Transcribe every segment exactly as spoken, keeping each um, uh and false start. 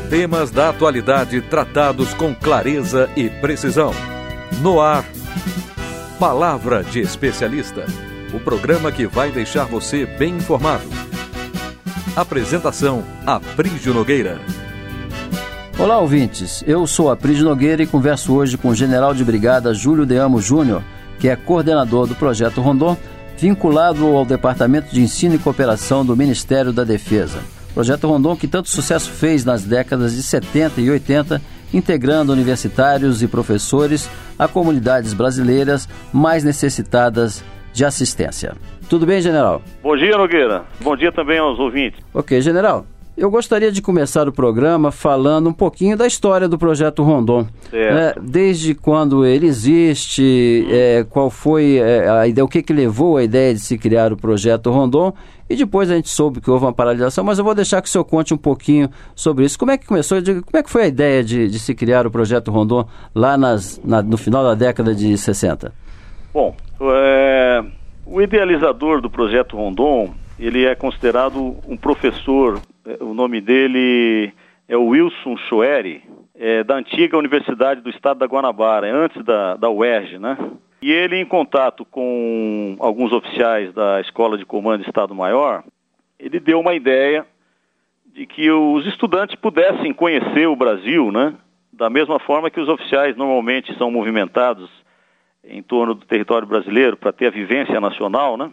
Temas da atualidade tratados com clareza e precisão. No ar, Palavra de Especialista. O programa que vai deixar você bem informado. Apresentação, Aprígio Nogueira. Olá, ouvintes. Eu sou Aprígio Nogueira e converso hoje com o General de Brigada Júlio de Amo Júnior, que é coordenador do Projeto Rondon, vinculado ao Departamento de Ensino e Cooperação do Ministério da Defesa. Projeto Rondon que tanto sucesso fez nas décadas de setenta e oitenta, integrando universitários e professores a comunidades brasileiras mais necessitadas de assistência. Tudo bem, general? Bom dia, Nogueira. Bom dia também aos ouvintes. Ok, general. Eu gostaria de começar o programa falando um pouquinho da história do Projeto Rondon. Né? Desde quando ele existe, hum. é, qual foi é, a ideia, o que, que levou a ideia de se criar o Projeto Rondon, e depois a gente soube que houve uma paralisação, mas eu vou deixar que o senhor conte um pouquinho sobre isso. Como é que começou? Como é que foi a ideia de, de se criar o Projeto Rondon lá nas, na, no final da década de sessenta? Bom, é, o idealizador do Projeto Rondon, ele é considerado um professor. O nome dele é Wilson Choeri, é, da antiga Universidade do Estado da Guanabara, antes da, da U E R J, né? E ele, em contato com alguns oficiais da Escola de Comando de Estado-Maior, ele deu uma ideia de que os estudantes pudessem conhecer o Brasil, né? Da mesma forma que os oficiais normalmente são movimentados em torno do território brasileiro para ter a vivência nacional, né?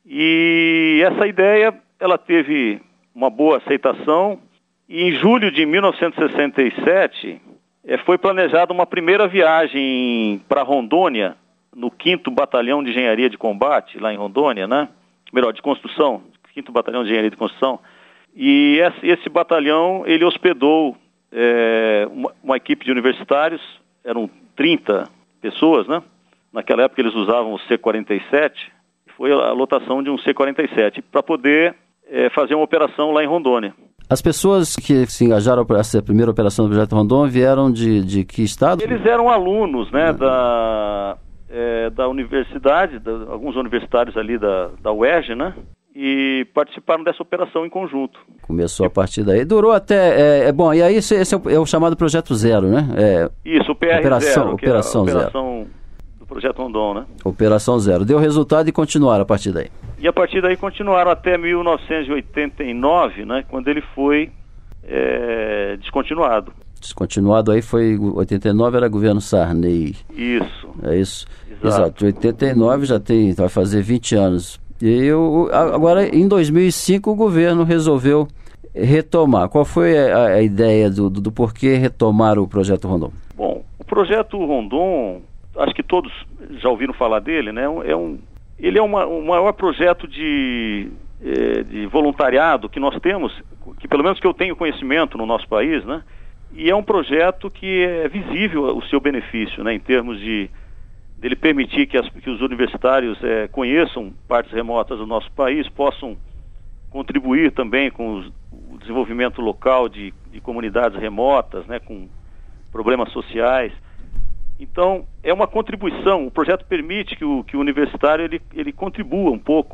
E essa ideia, ela teve uma boa aceitação, e em julho de mil novecentos e sessenta e sete eh, foi planejada uma primeira viagem para Rondônia, no quinto Batalhão de Engenharia de Combate, lá em Rondônia, né? Melhor, de construção, quinto Batalhão de Engenharia de Construção, e esse, esse batalhão, ele hospedou eh, uma, uma equipe de universitários, eram trinta pessoas, né? Naquela época eles usavam o C quarenta e sete, foi a lotação de um C quarenta e sete, para poder É, fazer uma operação lá em Rondônia. As pessoas que se engajaram para essa primeira operação do Projeto Rondon vieram de, de que estado? Eles eram alunos, né, uhum. da, é, da universidade, da, alguns universitários ali da, da U E R J, né, e participaram dessa operação em conjunto. Começou a partir daí, durou até, é, é bom, e aí esse, esse é, o, é o chamado Projeto Zero, né? É, Isso, o P R Operação, Zero, Operação que é a Zero. operação do Projeto Rondon, né? Operação Zero. Deu resultado e continuaram a partir daí. E a partir daí continuaram até mil novecentos e oitenta e nove, né, quando ele foi é, descontinuado. Descontinuado aí foi, oitenta e nove era governo Sarney. Isso. É isso? Exato. Exato. oitenta e nove já tem, vai fazer vinte anos. E eu, agora, em dois mil e cinco, o governo resolveu retomar. Qual foi a, a ideia do, do, do porquê retomar o Projeto Rondon? Bom, o Projeto Rondon, acho que todos já ouviram falar dele, né? É um Ele é uma, o maior projeto de, eh, de voluntariado que nós temos, que pelo menos que eu tenho conhecimento no nosso país, né? E é um projeto que é visível o seu benefício, né? Em termos de dele permitir que, as, que os universitários eh, conheçam partes remotas do nosso país, possam contribuir também com os, o desenvolvimento local de, de comunidades remotas, né? Com problemas sociais. Então, é uma contribuição, o projeto permite que o, que o universitário ele, ele contribua um pouco,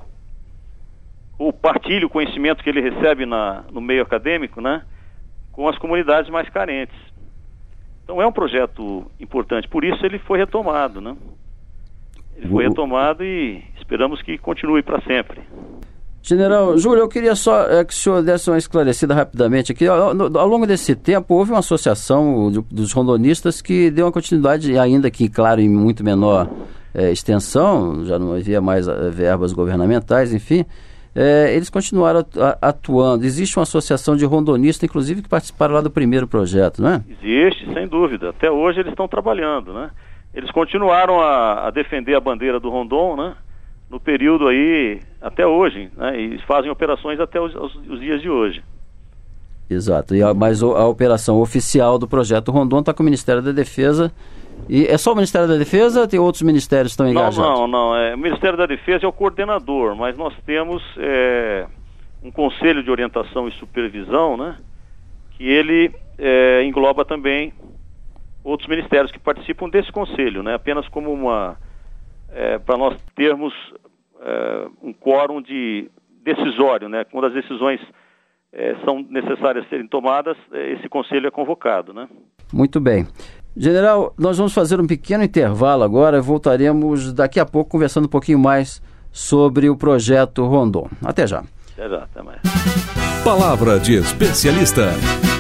ou partilhe o conhecimento que ele recebe na, no meio acadêmico, né, com as comunidades mais carentes. Então, é um projeto importante, por isso ele foi retomado, né? Ele foi retomado e esperamos que continue para sempre. General Júlio, eu queria só é, que o senhor desse uma esclarecida rapidamente aqui. Ao, ao longo desse tempo, houve uma associação de, dos rondonistas que deu uma continuidade, ainda que, claro, em muito menor é, extensão, já não havia mais é, verbas governamentais, enfim, é, eles continuaram atuando. Existe uma associação de rondonistas, inclusive, que participaram lá do primeiro projeto, não é? Existe, sem dúvida. Até hoje eles estão trabalhando, né? Eles continuaram a, a defender a bandeira do Rondon, né? No período aí, até hoje, né? E fazem operações até os, os, os dias de hoje. Exato, e a, mas a operação oficial do Projeto Rondon está com o Ministério da Defesa. E é só o Ministério da Defesa ou tem outros ministérios que estão engajados? Não, não, não. É, o Ministério da Defesa é o coordenador, mas nós temos é, um Conselho de Orientação e Supervisão, né? Que ele é, engloba também outros ministérios que participam desse conselho, né? Apenas como uma... É, para nós termos é, um quórum de decisório, né? Quando as decisões é, são necessárias serem tomadas, esse conselho é convocado, né? Muito bem. General, nós vamos fazer um pequeno intervalo agora e voltaremos daqui a pouco conversando um pouquinho mais sobre o projeto Rondon. Até já. Até já, até mais. Palavra de especialista.